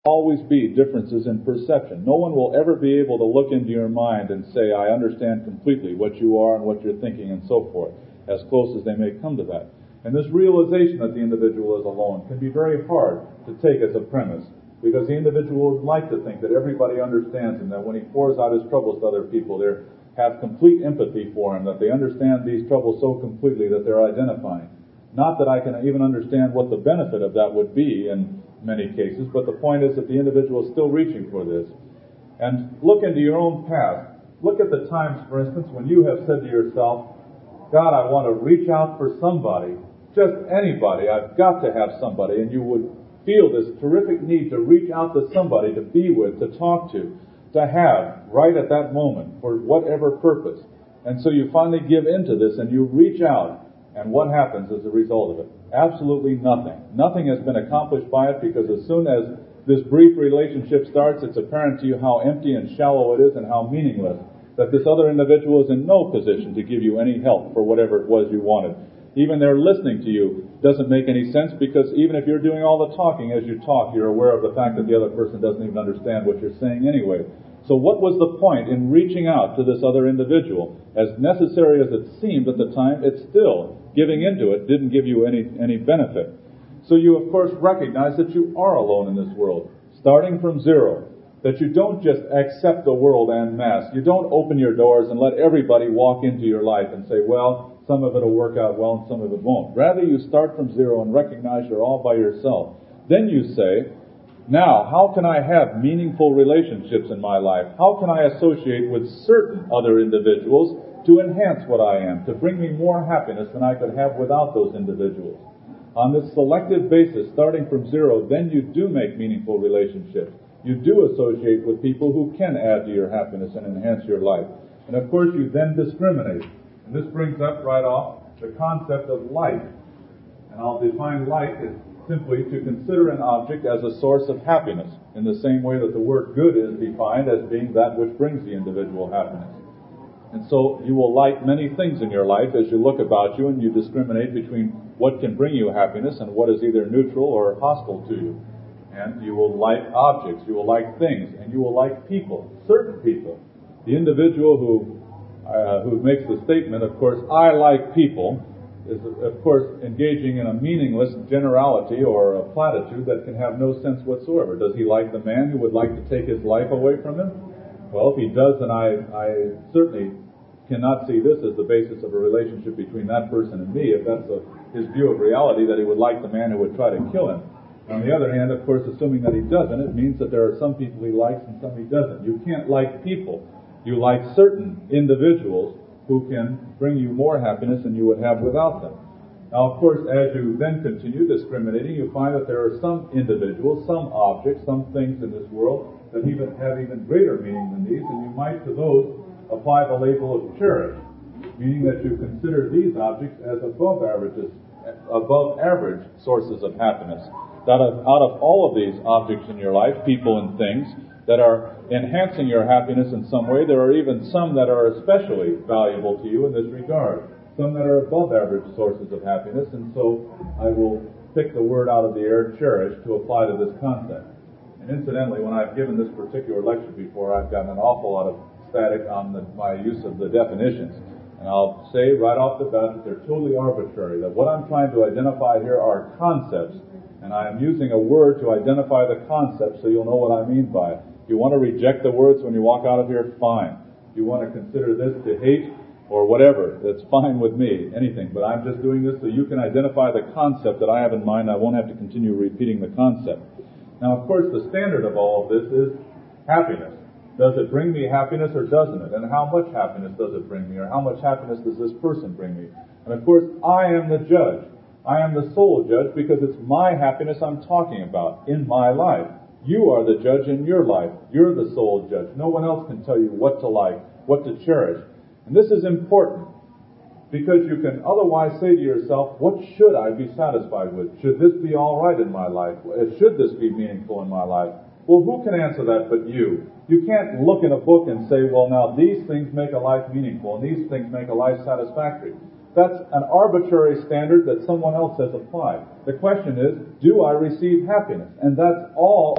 always be differences in perception. No one will ever be able to look into your mind and say, I understand completely what you are and what you're thinking and so forth, as close as they may come to that. And this realization that the individual is alone can be very hard to take as a premise, because the individual would like to think that everybody understands him, that when he pours out his troubles to other people, they have complete empathy for him, that they understand these troubles so completely that they're identifying. Not that I can even understand what the benefit of that would be in many cases, but the point is that the individual is still reaching for this. And look into your own past. Look at the times, for instance, when you have said to yourself, God, I want to reach out for somebody, just anybody. I've got to have somebody. And you would feel this terrific need to reach out to somebody, to be with, to talk to have right at that moment for whatever purpose. And so you finally give into this and you reach out. And what happens as a result of it? Absolutely nothing. Nothing has been accomplished by it, because as soon as this brief relationship starts, it's apparent to you how empty and shallow it is and how meaningless, that this other individual is in no position to give you any help for whatever it was you wanted. Even their listening to you doesn't make any sense, because even if you're doing all the talking as you talk, you're aware of the fact that the other person doesn't even understand what you're saying anyway. So what was the point in reaching out to this other individual? As necessary as it seemed at the time, it's still giving into it didn't give you any benefit. So you, of course, recognize that you are alone in this world, starting from zero, that you don't just accept the world en masse. You don't open your doors and let everybody walk into your life and say, well, some of it will work out well and some of it won't. Rather, you start from zero and recognize you're all by yourself. Then you say, now, how can I have meaningful relationships in my life? How can I associate with certain other individuals to enhance what I am, to bring me more happiness than I could have without those individuals? On this selective basis, starting from zero, then you do make meaningful relationships. You do associate with people who can add to your happiness and enhance your life. And of course, you then discriminate. And this brings up right off the concept of life. And I'll define life as simply to consider an object as a source of happiness, in the same way that the word good is defined as being that which brings the individual happiness. And so you will like many things in your life as you look about you and you discriminate between what can bring you happiness and what is either neutral or hostile to you. And you will like objects, you will like things, and you will like people, certain people. The individual who makes the statement, of course, I like people, is, of course, engaging in a meaningless generality or a platitude that can have no sense whatsoever. Does he like the man who would like to take his life away from him? Well, if he does, then I certainly cannot see this as the basis of a relationship between that person and me, if that's his view of reality, that he would like the man who would try to kill him. On the other hand, of course, assuming that he doesn't, it means that there are some people he likes and some he doesn't. You can't like people. You like certain individuals who can bring you more happiness than you would have without them. Now, of course, as you then continue discriminating, you find that there are some individuals, some objects, some things in this world that have even greater meaning than these, and you might to those apply the label of cherish, meaning that you consider these objects as above average sources of happiness. That out of all of these objects in your life, people and things that are enhancing your happiness in some way, there are even some that are especially valuable to you in this regard, some that are above average sources of happiness, and so I will pick the word out of the air, cherish, to apply to this concept. And incidentally, when I've given this particular lecture before, I've gotten an awful lot of static on my use of the definitions. And I'll say right off the bat that they're totally arbitrary, that what I'm trying to identify here are concepts, and I am using a word to identify the concept so you'll know what I mean by it. If you want to reject the words when you walk out of here, fine. If you want to consider this to hate or whatever, that's fine with me, anything. But I'm just doing this so you can identify the concept that I have in mind. I won't have to continue repeating the concept. Now, of course, the standard of all of this is happiness. Does it bring me happiness or doesn't it? And how much happiness does it bring me? Or how much happiness does this person bring me? And of course, I am the judge. I am the sole judge because it's my happiness I'm talking about in my life. You are the judge in your life. You're the sole judge. No one else can tell you what to like, what to cherish. And this is important because you can otherwise say to yourself, what should I be satisfied with? Should this be all right in my life? Should this be meaningful in my life? Well, who can answer that but you? You can't look in a book and say, well, now these things make a life meaningful and these things make a life satisfactory. That's an arbitrary standard that someone else has applied. The question is, do I receive happiness? And that's all